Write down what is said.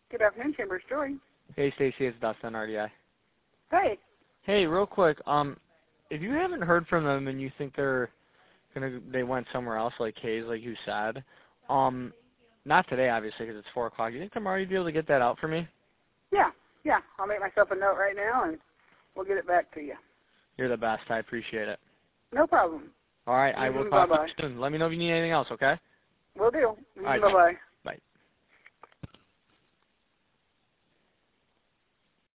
Good afternoon, Chamber Story. Hey, Stacy, it's Dustin, RDI. Hey. Hey, real quick, if you haven't heard from them and you think they went somewhere else, like Hayes, like you said, not today, obviously, because it's 4 o'clock. Do you think tomorrow you'd be able to get that out for me? Yeah. I'll make myself a note right now, and we'll get it back to you. You're the best. I appreciate it. No problem. All right, I will talk to Bye-bye. you soon. Let me know if you need anything else, okay? Will do. All right, Bye-bye.